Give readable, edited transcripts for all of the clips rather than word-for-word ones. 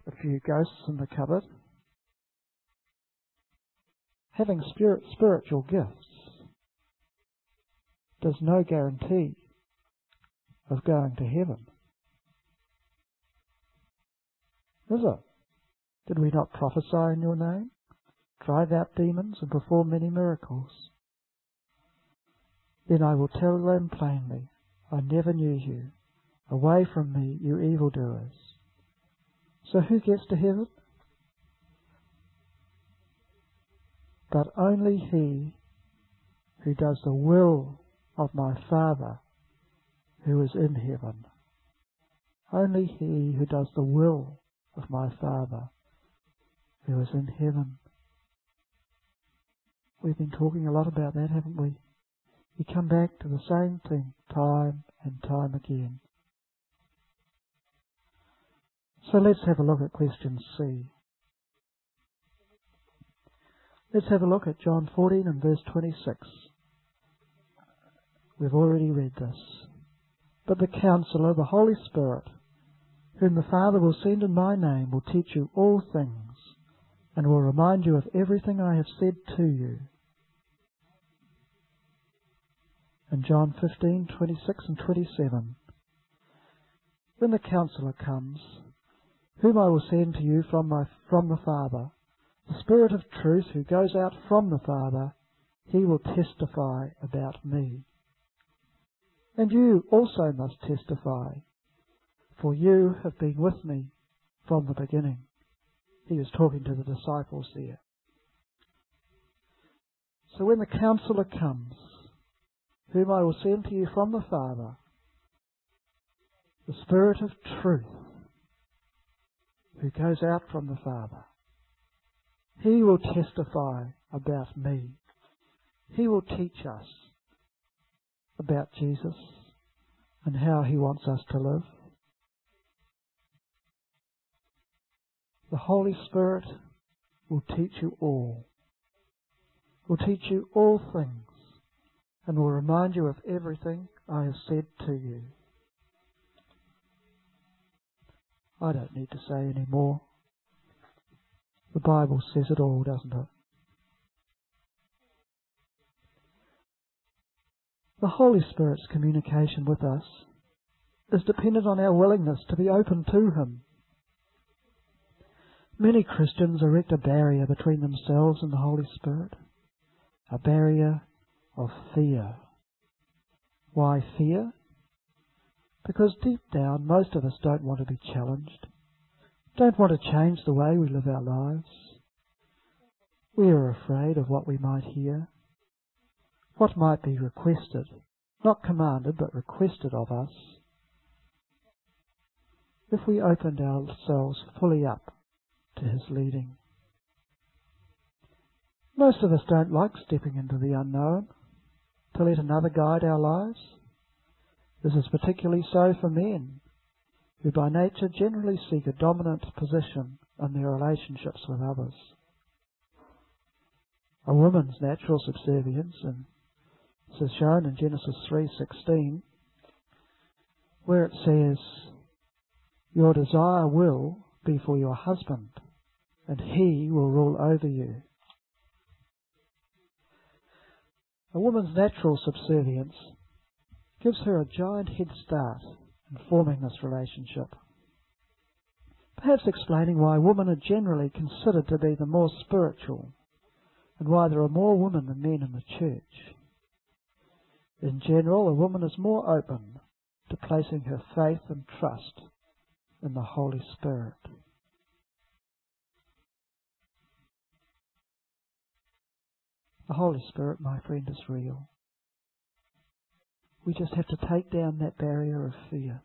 a few ghosts in the cupboard. Having spiritual gifts does no guarantee of going to heaven. Is it? Did we not prophesy in your name, drive out demons, and perform many miracles? Then I will tell them plainly, I never knew you. Away from me, you evildoers. So who gets to heaven? But only he who does the will of my Father who is in heaven. Only he who does the will of my Father who is in heaven. We've been talking a lot about that, haven't we? We come back to the same thing time and time again. So let's have a look at question C. Let's have a look at John 14 and verse 26. We've already read this. But the Counselor, the Holy Spirit, whom the Father will send in my name, will teach you all things, and will remind you of everything I have said to you. And John 15, 26 and 27. When the Counselor comes, whom I will send to you from the Father, the Spirit of truth who goes out from the Father, he will testify about me. And you also must testify, for you have been with me from the beginning. He was talking to the disciples there. So when the Counselor comes, whom I will send to you from the Father, the Spirit of truth, who goes out from the Father, he will testify about me. He will teach us about Jesus and how he wants us to live. The Holy Spirit will teach you all. Will teach you all things and will remind you of everything I have said to you. I don't need to say any more. The Bible says it all, doesn't it? The Holy Spirit's communication with us is dependent on our willingness to be open to him. Many Christians erect a barrier between themselves and the Holy Spirit, a barrier of fear. Why fear? Because deep down most of us don't want to be challenged, don't want to change the way we live our lives. We are afraid of what we might hear, what might be requested, not commanded but requested of us, if we opened ourselves fully up to his leading. Most of us don't like stepping into the unknown, to let another guide our lives. This is particularly so for men, who by nature generally seek a dominant position in their relationships with others. A woman's natural subservience, and this is shown in Genesis 3:16, where it says, your desire will be for your husband, and he will rule over you. A woman's natural subservience gives her a giant head start in forming this relationship, perhaps explaining why women are generally considered to be the more spiritual and why there are more women than men in the church. In general, a woman is more open to placing her faith and trust in the Holy Spirit. The Holy Spirit, my friend, is real. We just have to take down that barrier of fear.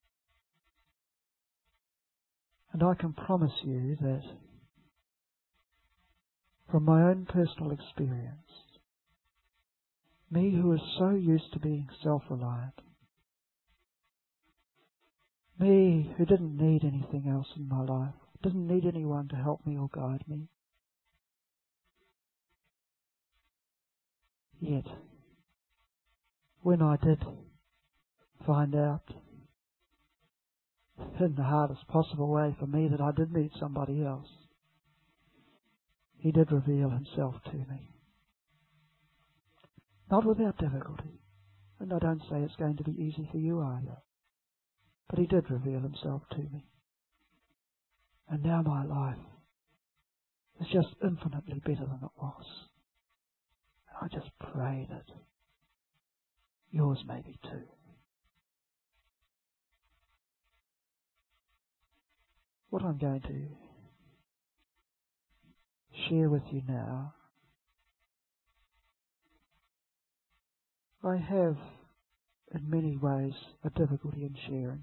And I can promise you that from my own personal experience, me who is so used to being self-reliant, me who didn't need anything else in my life, didn't need anyone to help me or guide me, yet when I did find out in the hardest possible way for me that I did need somebody else. He did reveal himself to me. Not without difficulty. And I don't say it's going to be easy for you either. But he did reveal himself to me. And now my life is just infinitely better than it was. And I just pray that yours may be too. What I'm going to share with you now, I have in many ways a difficulty in sharing.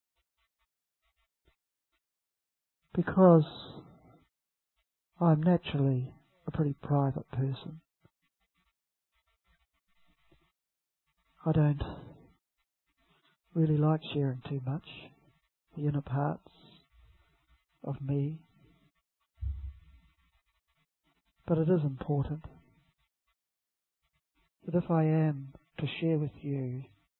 Because I'm naturally a pretty private person. I don't really like sharing too much the inner parts of me. But it is important that if I am to share with you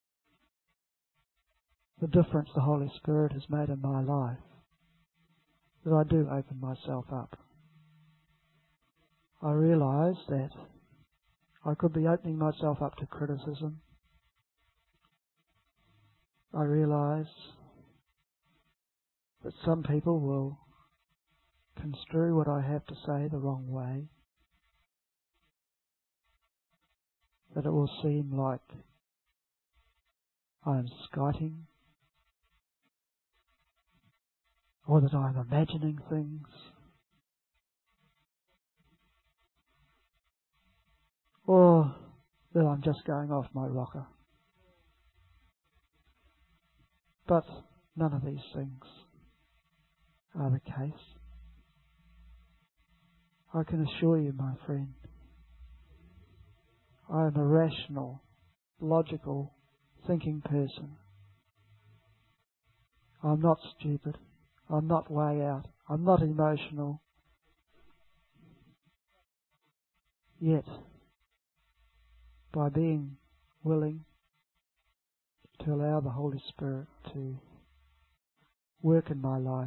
the difference the Holy Spirit has made in my life, that I do open myself up. I realise that I could be opening myself up to criticism. I realise that some people will construe what I have to say the wrong way, that it will seem like I am skiting, or that I am imagining things, or that I'm just going off my rocker. But none of these things are the case. I can assure you, my friend, I am a rational, logical, thinking person. I'm not stupid. I'm not way out. I'm not emotional. Yet, by being willing to allow the Holy Spirit to work in my life,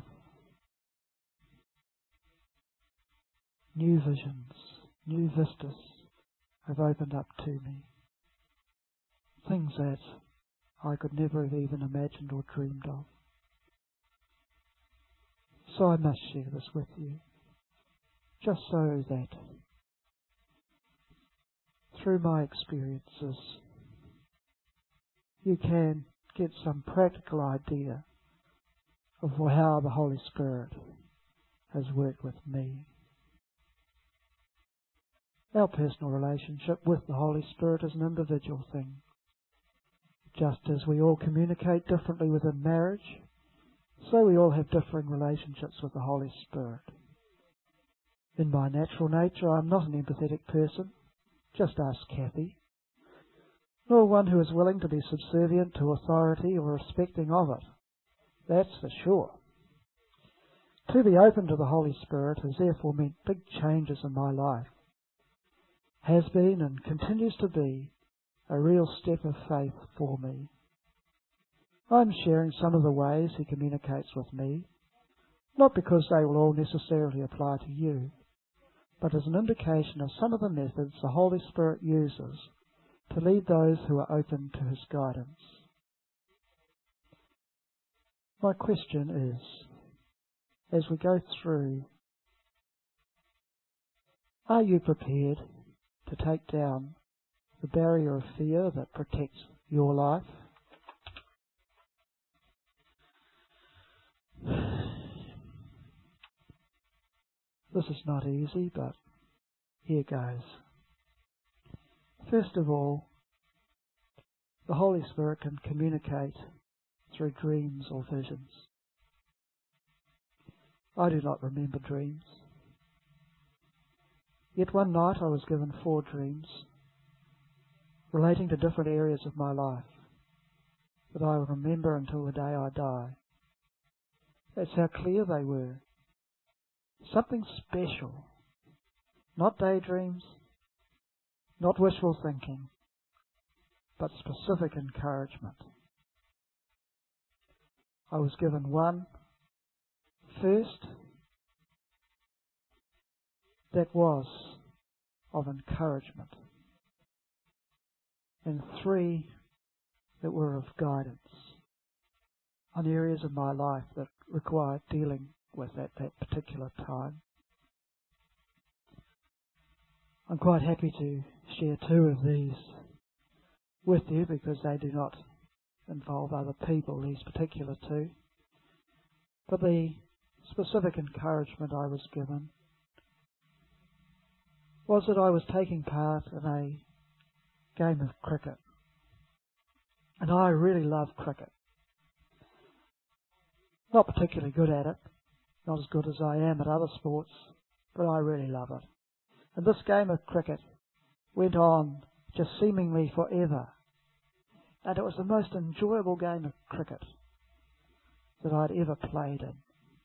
new visions, new vistas have opened up to me. Things that I could never have even imagined or dreamed of. So I must share this with you, just so that through my experiences you can get some practical idea of how the Holy Spirit has worked with me. Our personal relationship with the Holy Spirit is an individual thing. Just as we all communicate differently within marriage, so we all have differing relationships with the Holy Spirit. In my natural nature, I'm not an empathetic person. Just ask Kathy. Nor one who is willing to be subservient to authority or respecting of it. That's for sure. To be open to the Holy Spirit has therefore meant big changes in my life. Has been and continues to be a real step of faith for me. I'm sharing some of the ways he communicates with me, not because they will all necessarily apply to you, but as an indication of some of the methods the Holy Spirit uses to lead those who are open to his guidance. My question is, as we go through, are you prepared to take down the barrier of fear that protects your life? This is not easy, but here goes. First of all, the Holy Spirit can communicate through dreams or visions. I do not remember dreams. Yet one night I was given 4 dreams relating to different areas of my life that I will remember until the day I die. That's how clear they were. Something special. Not daydreams, not wishful thinking, but specific encouragement. I was given one first that was of encouragement, and three that were of guidance on areas of my life that required dealing with at that particular time. I'm quite happy to share two of these with you because they do not involve other people, these particular two. But the specific encouragement I was given was that I was taking part in a game of cricket. And I really love cricket. Not particularly good at it, not as good as I am at other sports, but I really love it. And this game of cricket went on just seemingly forever. And it was the most enjoyable game of cricket that I'd ever played in.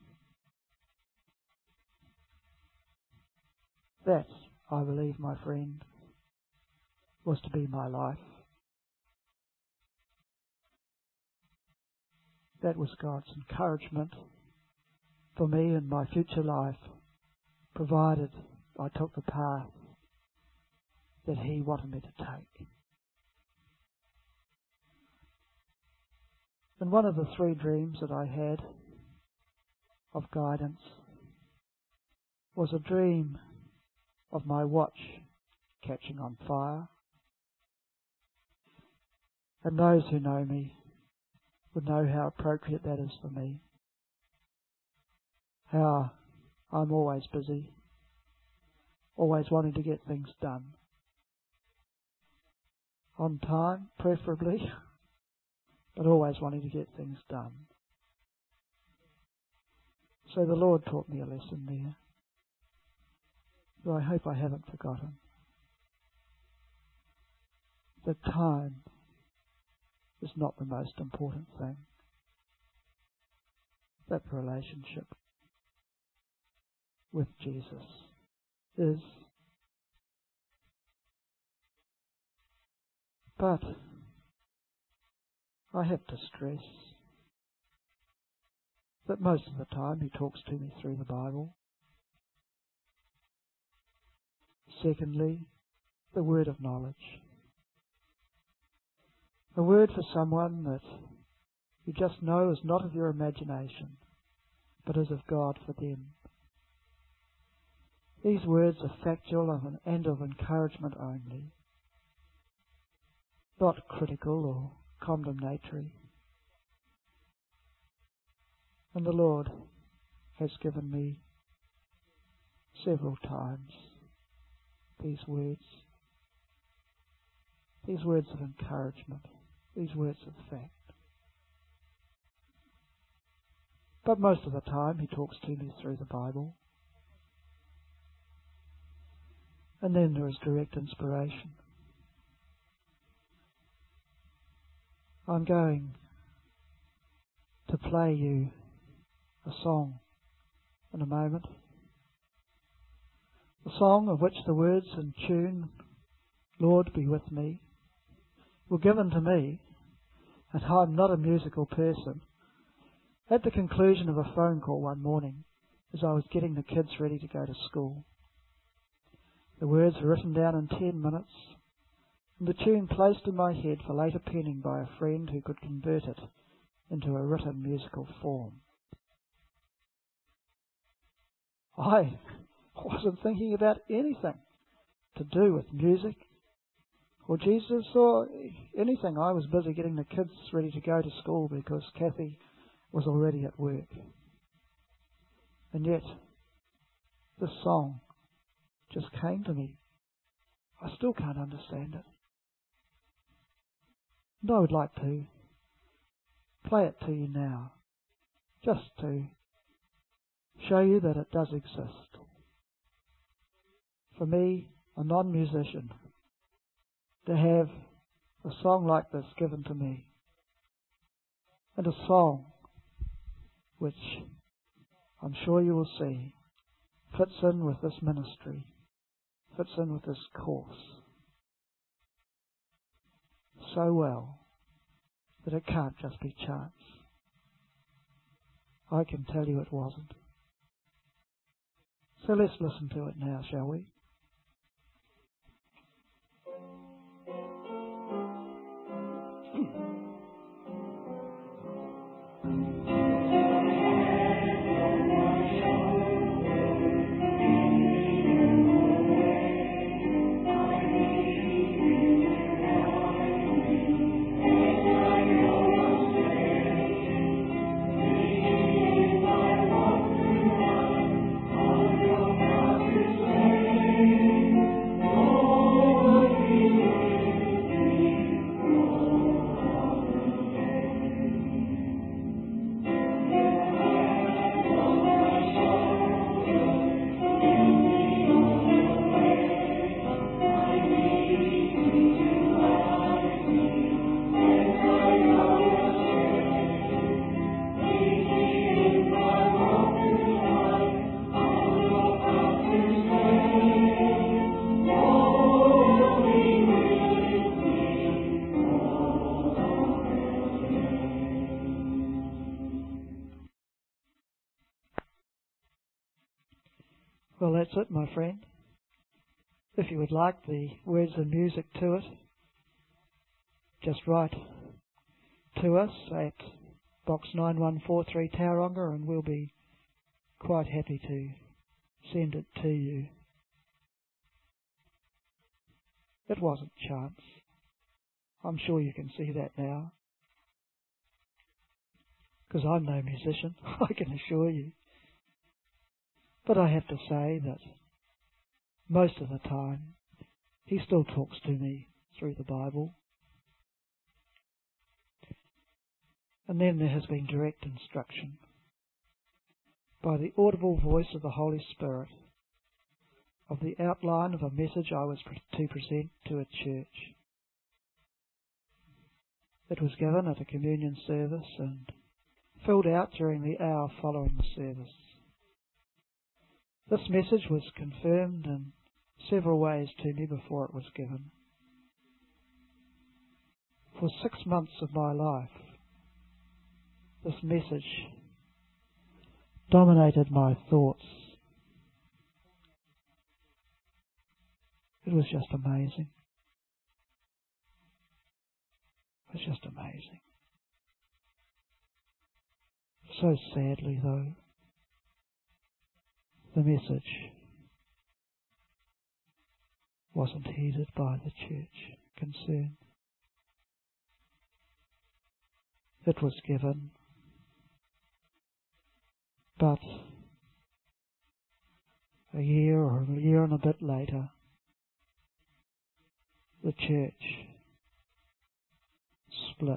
That, I believe, my friend, was to be my life. That was God's encouragement for me in my future life, provided I took the path that He wanted me to take. And one of the three dreams that I had of guidance was a dream of my watch catching on fire. And those who know me would know how appropriate that is for me. How I'm always busy, always wanting to get things done. On time, preferably, but always wanting to get things done. So the Lord taught me a lesson there that I hope I haven't forgotten. That time is not the most important thing. That relationship with Jesus is. But I have to stress that most of the time He talks to me through the Bible. Secondly, the word of knowledge. A word for someone that you just know is not of your imagination, but is of God for them. These words are factual and of encouragement only, not critical or condemnatory. And the Lord has given me several times these words of encouragement, these words of fact. But most of the time He talks to me through the Bible. And then there is direct inspiration. I'm going to play you a song in a moment. A song of which the words and tune, Lord be with me, were given to me, and I'm not a musical person. At the conclusion of a phone call one morning, as I was getting the kids ready to go to school, the words were written down in 10 minutes, and the tune placed in my head for later penning by a friend who could convert it into a written musical form. I wasn't thinking about anything to do with music or Jesus or anything. I was busy getting the kids ready to go to school because Kathy was already at work. And yet, this song just came to me. I still can't understand it. And I would like to play it to you now, just to show you that it does exist. For me, a non-musician, to have a song like this given to me, and a song which I'm sure you will see fits in with this ministry, fits in with this course so well that it can't just be chance. I can tell you it wasn't. So let's listen to it now, shall we? Well, that's it, my friend. If you would like the words and music to it, just write to us at Box 9143 Tauranga and we'll be quite happy to send it to you. It wasn't chance. I'm sure you can see that now. Because I'm no musician, I can assure you. But I have to say that most of the time, he still talks to me through the Bible. And then there has been direct instruction by the audible voice of the Holy Spirit of the outline of a message I was to present to a church. It was given at a communion service and filled out during the hour following the service. This message was confirmed in several ways to me before it was given. For 6 months of my life, this message dominated my thoughts. It was just amazing. It was just amazing. So sadly, though, the message wasn't heeded by the church concerned. It was given, but a year or a year and a bit later, the church split.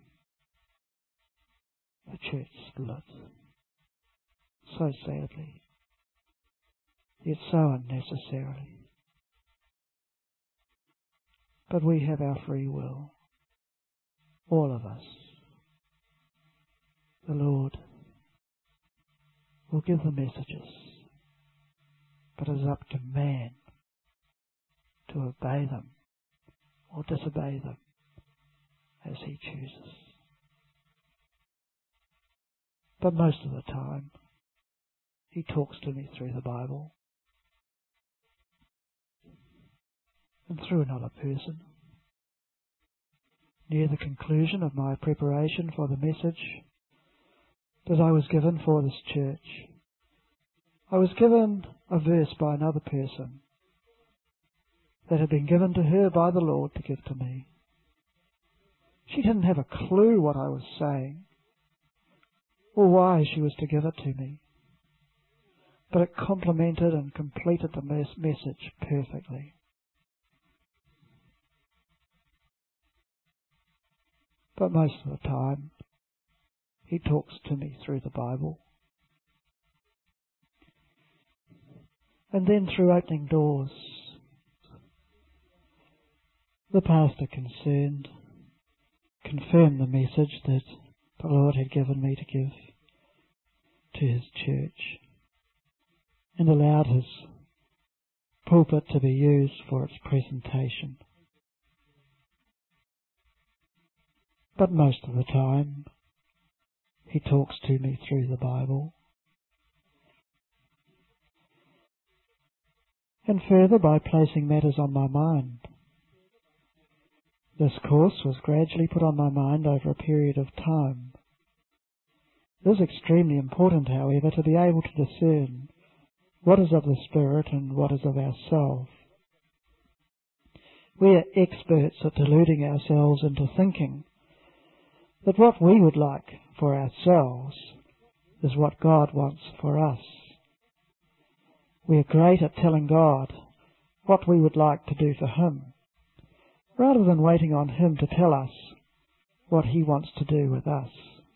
The church split. So sadly, yet so unnecessarily. But we have our free will, all of us. The Lord will give the messages, but it is up to man to obey them or disobey them as he chooses. But most of the time, he talks to me through the Bible and through another person. Near the conclusion of my preparation for the message that I was given for this church, I was given a verse by another person that had been given to her by the Lord to give to me. She didn't have a clue what I was saying or why she was to give it to me, but it complemented and completed the message perfectly. But most of the time, he talks to me through the Bible. And then through opening doors, the pastor concerned confirmed the message that the Lord had given me to give to his church and allowed his pulpit to be used for its presentation. But most of the time, He talks to me through the Bible. And further, by placing matters on my mind. This course was gradually put on my mind over a period of time. It is extremely important, however, to be able to discern what is of the Spirit and what is of ourselves. We are experts at deluding ourselves into thinking that what we would like for ourselves is what God wants for us. We are great at telling God what we would like to do for Him, rather than waiting on Him to tell us what He wants to do with us.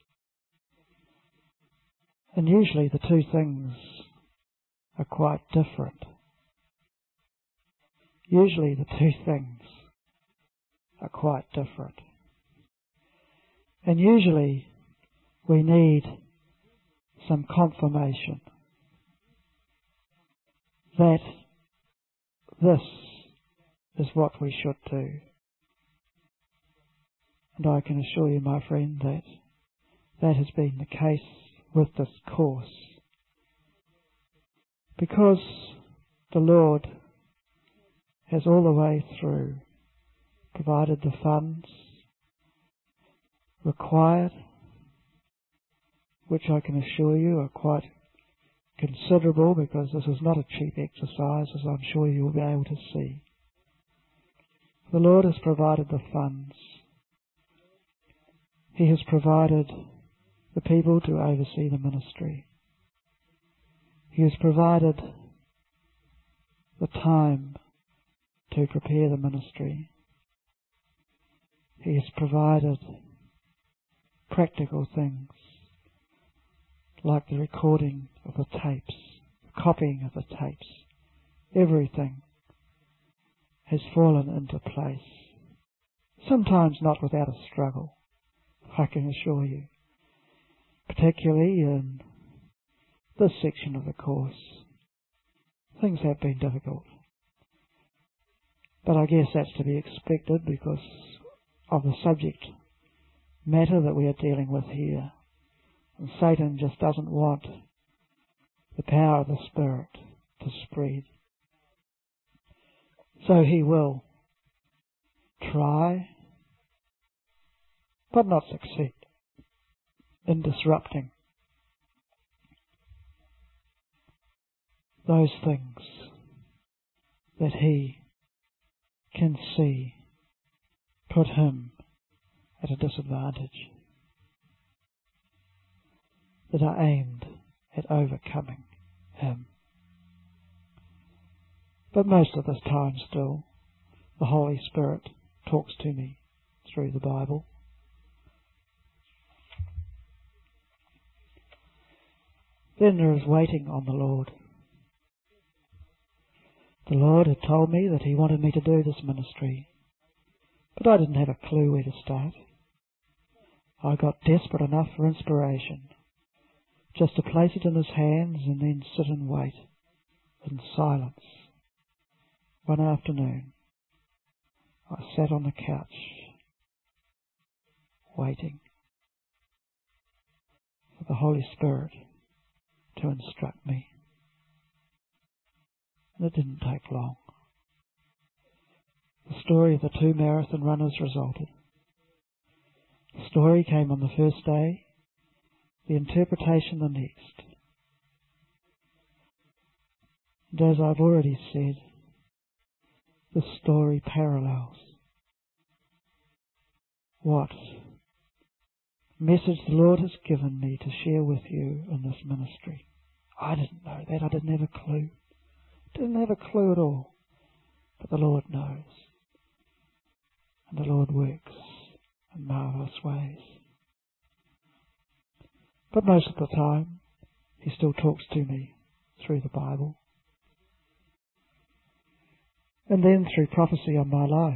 And usually the two things are quite different. Usually the two things are quite different. And usually we need some confirmation that this is what we should do. And I can assure you, my friend, that that has been the case with this course. Because the Lord has all the way through provided the funds required, which I can assure you are quite considerable, because this is not a cheap exercise, as I'm sure you will be able to see. The Lord has provided the funds. He has provided the people to oversee the ministry. He has provided the time to prepare the ministry. He has provided practical things like the recording of the tapes, the copying of the tapes. Everything has fallen into place. Sometimes not without a struggle, I can assure you. Particularly in this section of the course, things have been difficult. But I guess that's to be expected because of the subject matter that we are dealing with here. And Satan just doesn't want the power of the Spirit to spread. So he will try, but not succeed in disrupting those things that he can see put him at a disadvantage, that are aimed at overcoming him. But most of the time still, the Holy Spirit talks to me through the Bible. Then there is waiting on the Lord. The Lord had told me that He wanted me to do this ministry, but I didn't have a clue where to start. I got desperate enough for inspiration, just to place it in His hands and then sit and wait in silence. One afternoon, I sat on the couch, waiting for the Holy Spirit to instruct me. And it didn't take long. The story of the two marathon runners resulted. The story came on the first day, the interpretation the next. And as I've already said, the story parallels what message the Lord has given me to share with you in this ministry. I didn't know that. I didn't have a clue. Didn't have a clue at all. But the Lord knows. And the Lord works in marvellous ways. But most of the time, He still talks to me through the Bible. And then through prophecy on my life.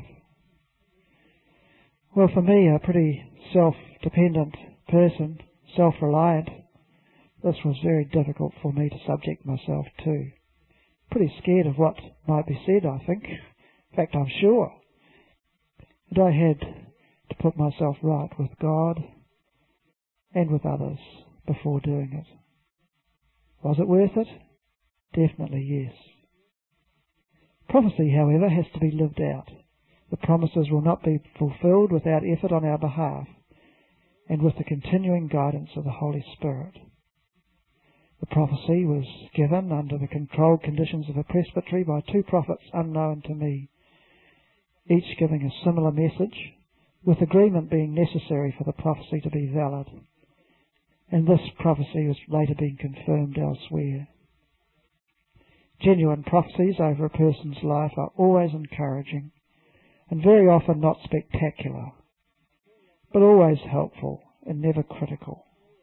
Well, for me, a pretty self-dependent person, self-reliant, this was very difficult for me to subject myself to. Pretty scared of what might be said, I think. In fact, I'm sure. And I had to put myself right with God and with others before doing it. Was it worth it? Definitely yes. Prophecy, however, has to be lived out. The promises will not be fulfilled without effort on our behalf and with the continuing guidance of the Holy Spirit. The prophecy was given under the controlled conditions of a presbytery by two prophets unknown to me, each giving a similar message, with agreement being necessary for the prophecy to be valid. And this prophecy was later being confirmed elsewhere. Genuine prophecies over a person's life are always encouraging and very often not spectacular, but always helpful and never critical.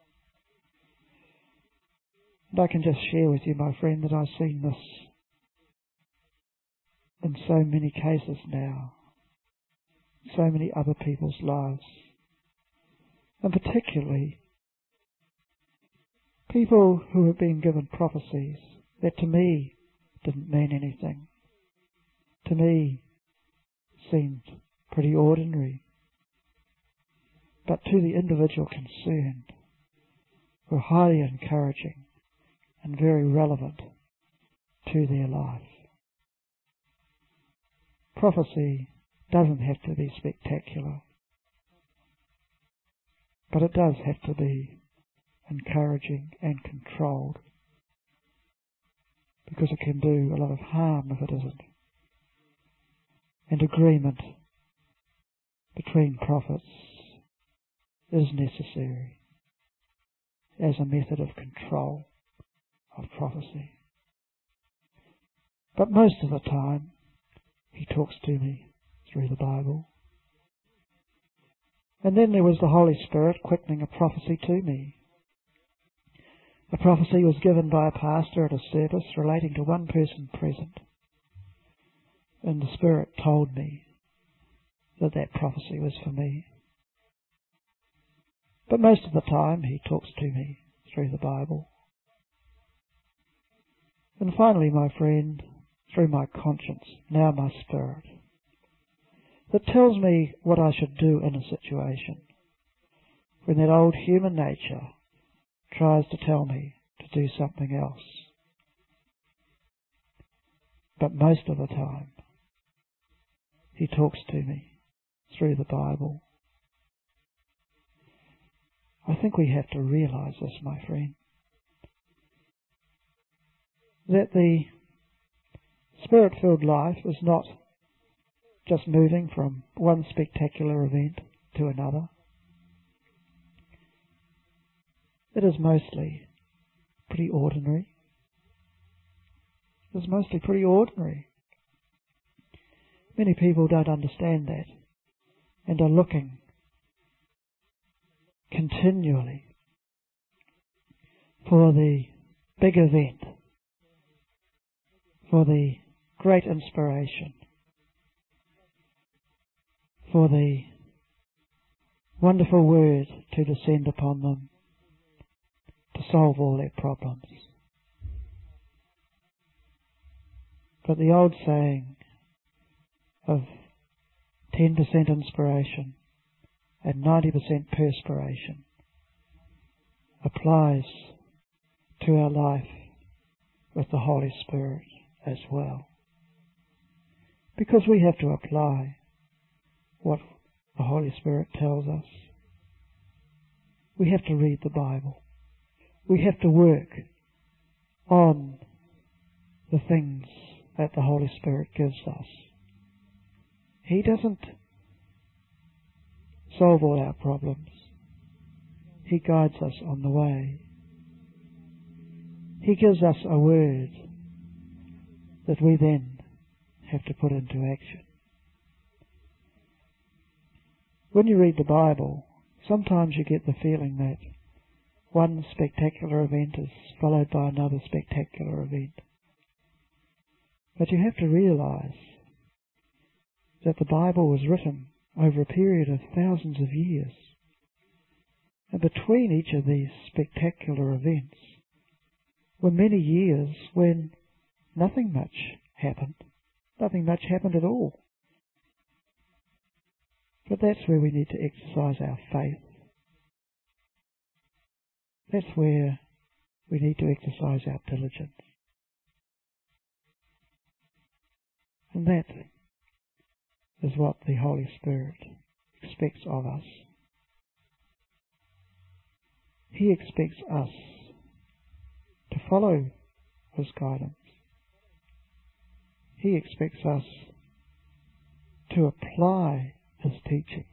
And I can just share with you, my friend, that I've seen this in so many cases now, so many other people's lives, and particularly people who have been given prophecies that to me didn't mean anything, to me seemed pretty ordinary, but to the individual concerned were highly encouraging and very relevant to their life. Prophecy doesn't have to be spectacular, but it does have to be encouraging and controlled, because it can do a lot of harm if it isn't. And agreement between prophets is necessary as a method of control of prophecy. But most of the time, he talks to me through the Bible. And then there was the Holy Spirit quickening a prophecy to me. A prophecy was given by a pastor at a service relating to one person present. And the Spirit told me that that prophecy was for me. But most of the time he talks to me through the Bible. And finally, my friend, through my conscience, now my spirit, that tells me what I should do in a situation when that old human nature tries to tell me to do something else. But most of the time, he talks to me through the Bible. I think we have to realize this, my friend, that the Spirit-filled life is not just moving from one spectacular event to another. It is mostly pretty ordinary. It is mostly pretty ordinary. Many people don't understand that and are looking continually for the big event, for the great inspiration, for the wonderful word to descend upon them to solve all their problems. But the old saying of 10% inspiration and 90% perspiration applies to our life with the Holy Spirit as well. Because we have to apply what the Holy Spirit tells us. We have to read the Bible. We have to work on the things that the Holy Spirit gives us. He doesn't solve all our problems. He guides us on the way. He gives us a word that we then have to put into action. When you read the Bible, sometimes you get the feeling that one spectacular event is followed by another spectacular event. But you have to realize that the Bible was written over a period of thousands of years. And between each of these spectacular events were many years when nothing much happened. Nothing much happened at all. But that's where we need to exercise our faith. That's where we need to exercise our diligence. And that is what the Holy Spirit expects of us. He expects us to follow His guidance. He expects us to apply His teachings.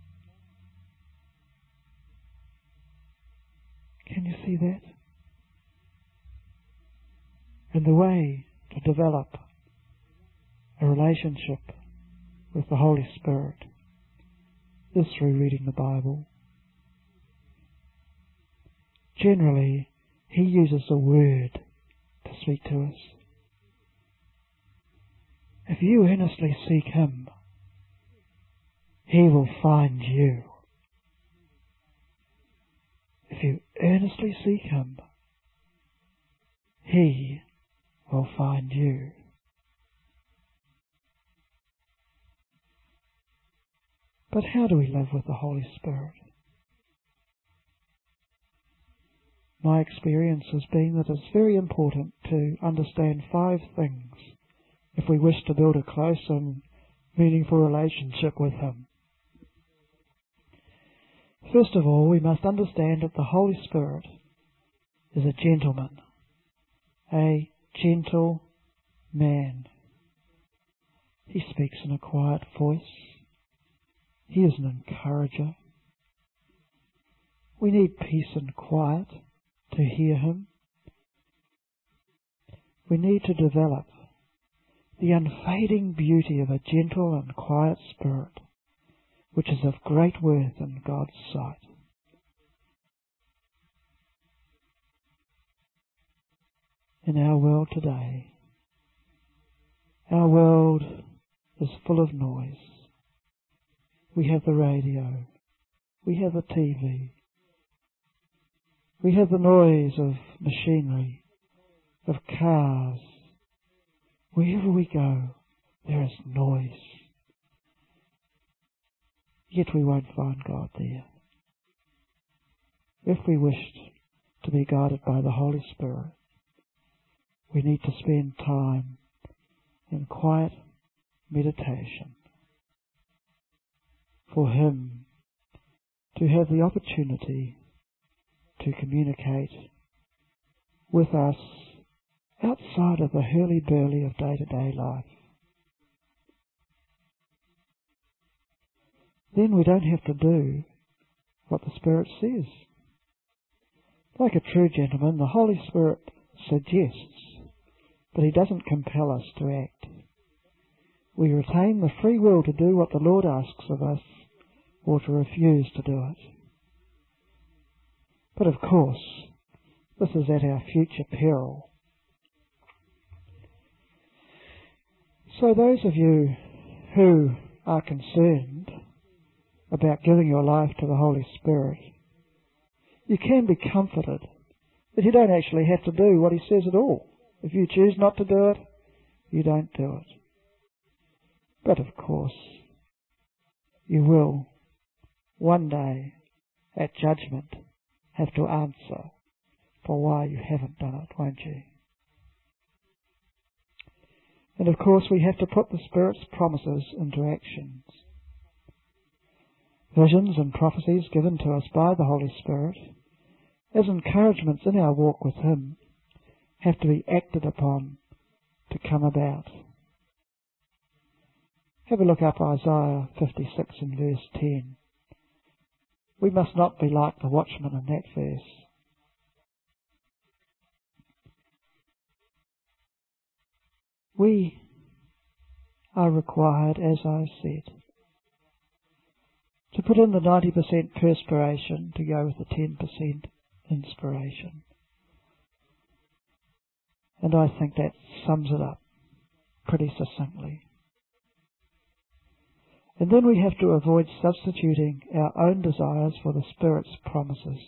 Can you see that? And the way to develop a relationship with the Holy Spirit is through reading the Bible. Generally, He uses a word to speak to us. If you earnestly seek Him, He will find you. If you earnestly seek Him, He will find you. But how do we live with the Holy Spirit? My experience has been that it's very important to understand 5 things if we wish to build a close and meaningful relationship with Him. First of all, we must understand that the Holy Spirit is a gentleman, a gentle man. He speaks in a quiet voice. He is an encourager. We need peace and quiet to hear Him. We need to develop the unfading beauty of a gentle and quiet spirit, which is of great worth in God's sight. In our world today, our world is full of noise. We have the radio, we have the TV, we have the noise of machinery, of cars. Wherever we go, there is noise. Yet we won't find God there. If we wished to be guided by the Holy Spirit, we need to spend time in quiet meditation for Him to have the opportunity to communicate with us outside of the hurly-burly of day-to-day life. Then we don't have to do what the Spirit says. Like a true gentleman, the Holy Spirit suggests, but He doesn't compel us to act. We retain the free will to do what the Lord asks of us, or to refuse to do it. But of course, this is at our future peril. So those of you who are concerned about giving your life to the Holy Spirit, you can be comforted that you don't actually have to do what He says at all. If you choose not to do it, you don't do it. But of course, you will one day at judgment have to answer for why you haven't done it, won't you? And of course we have to put the Spirit's promises into actions. Visions and prophecies given to us by the Holy Spirit, as encouragements in our walk with Him, have to be acted upon to come about. Have a look up Isaiah 56 and verse 10. We must not be like the watchman in that verse. We are required, as I said, to put in the 90% perspiration to go with the 10% inspiration. And I think that sums it up pretty succinctly. And then we have to avoid substituting our own desires for the Spirit's promises.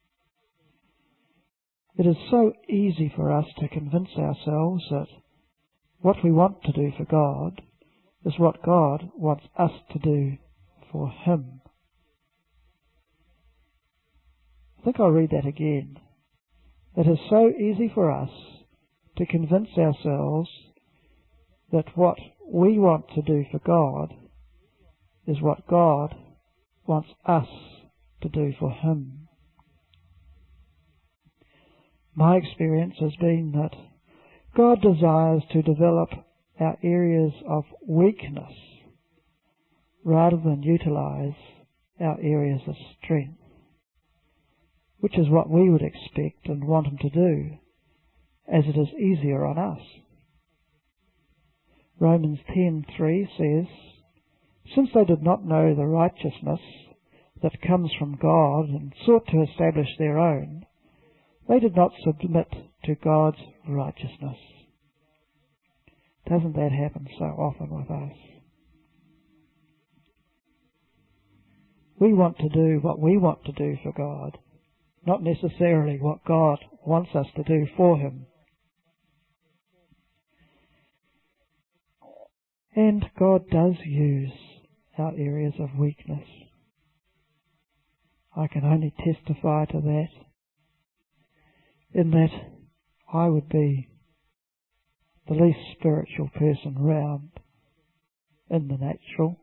It is so easy for us to convince ourselves that what we want to do for God is what God wants us to do for Him. I think I'll read that again. It is so easy for us to convince ourselves that what we want to do for God is what God wants us to do for Him. My experience has been that God desires to develop our areas of weakness rather than utilize our areas of strength, which is what we would expect and want Him to do, as it is easier on us. Romans 10:3 says, "Since they did not know the righteousness that comes from God and sought to establish their own, they did not submit to God's righteousness." Doesn't that happen so often with us? We want to do what we want to do for God, not necessarily what God wants us to do for Him. And God does use our areas of weakness. I can only testify to that, in that I would be the least spiritual person round in the natural.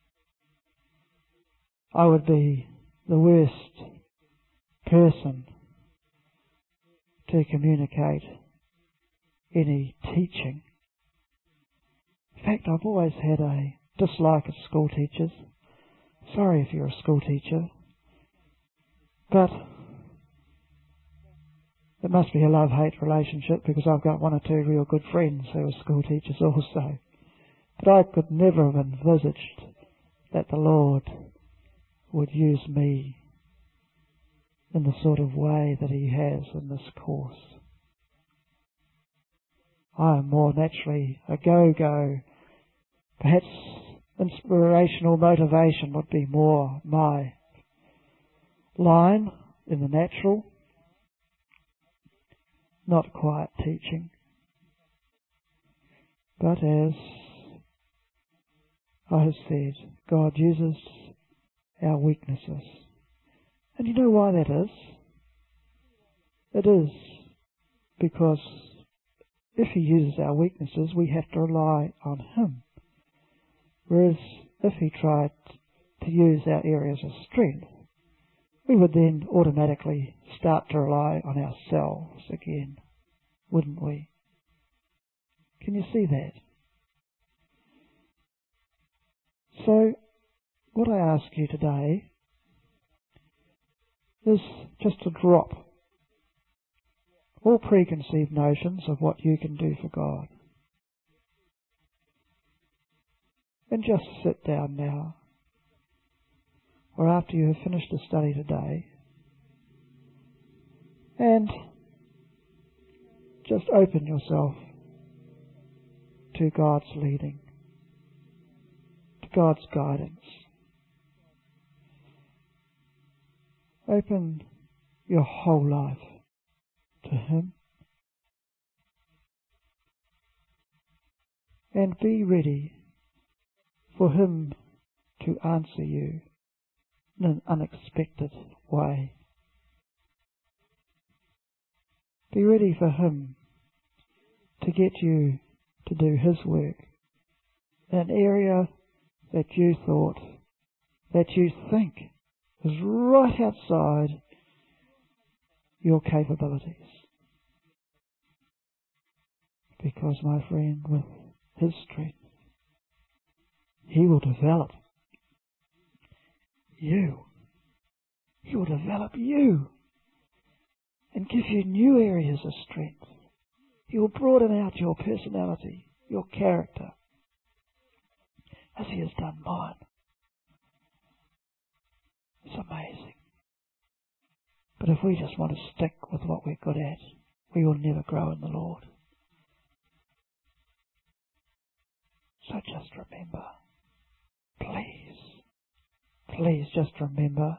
I would be the worst person to communicate any teaching. In fact, I've always had a dislike of school teachers. Sorry if you're a school teacher, but it must be a love-hate relationship, because I've got one or two real good friends who are school teachers also. But I could never have envisaged that the Lord would use me in the sort of way that He has in this course. I am more naturally a go-go. Perhaps inspirational motivation would be more my line in the natural, not quiet teaching. But as I have said, God uses our weaknesses. And you know why that is? It is because if He uses our weaknesses, we have to rely on Him. Whereas if He tried to use our areas of strength, we would then automatically start to rely on ourselves again, wouldn't we? Can you see that? So, what I ask you today is just to drop all preconceived notions of what you can do for God. And just sit down now, or after you have finished the study today, and just open yourself to God's leading, to God's guidance. Open your whole life to Him, and be ready for Him to answer you in an unexpected way. Be ready for Him to get you to do His work in an area that you thought, that you think is right outside your capabilities. Because, my friend, with His strength, He will develop you. He will develop you and give you new areas of strength. He will broaden out your personality, your character, as He has done mine. It's amazing. But if we just want to stick with what we're good at, we will never grow in the Lord. So just remember, please just remember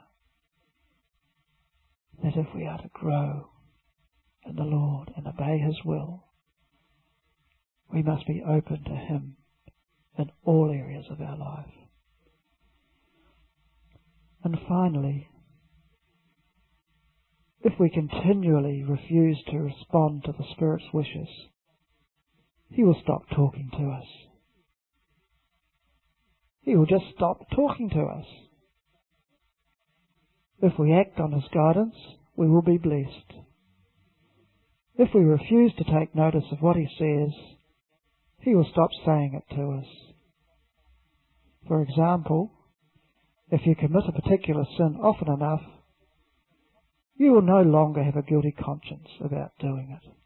that if we are to grow in the Lord and obey His will, we must be open to Him in all areas of our life. And finally, If we continually refuse to respond to the Spirit's wishes, He will stop talking to us. He will just stop talking to us. If we act on His guidance, we will be blessed. If we refuse to take notice of what He says, He will stop saying it to us. For example, if you commit a particular sin often enough, you will no longer have a guilty conscience about doing it.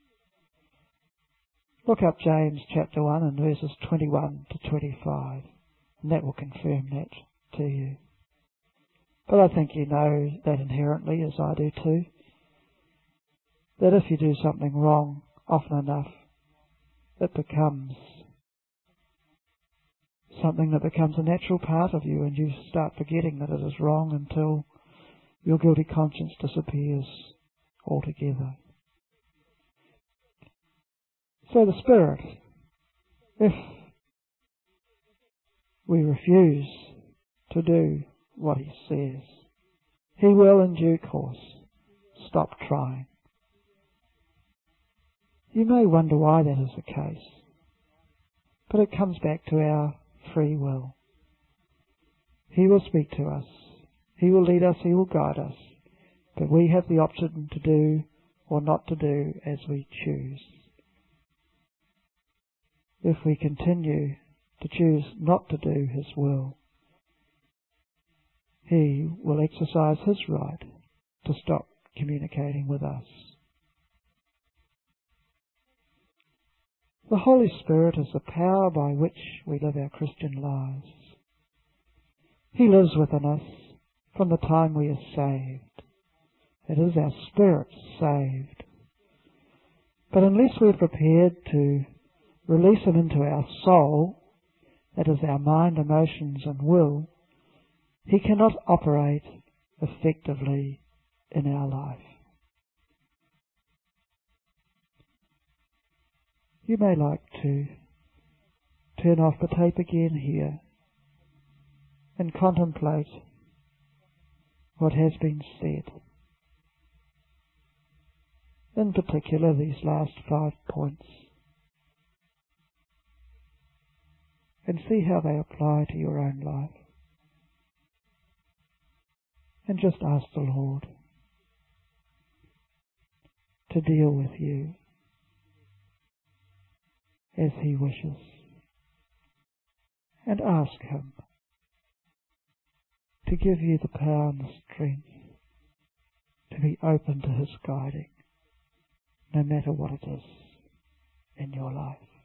Look up James chapter 1 and verses 21 to 25, and that will confirm that to you. But I think you know that inherently, as I do too, that if you do something wrong often enough, it becomes something that becomes a natural part of you, and you start forgetting that it is wrong until your guilty conscience disappears altogether. So the Spirit, if we refuse to do what He says, He will in due course stop trying. You may wonder why that is the case, but it comes back to our free will. He will speak to us, He will lead us, He will guide us, but we have the option to do or not to do as we choose. If we continue to choose not to do His will, He will exercise His right to stop communicating with us. The Holy Spirit is the power by which we live our Christian lives. He lives within us from the time we are saved. It is our spirit saved. But unless we're prepared to release Him into our soul, that is our mind, emotions and will, He cannot operate effectively in our life. You may like to turn off the tape again here and contemplate what has been said. In particular, these last 5 points, and see how they apply to your own life. And just ask the Lord to deal with you as He wishes. And ask Him to give you the power and the strength to be open to His guiding, no matter what it is in your life.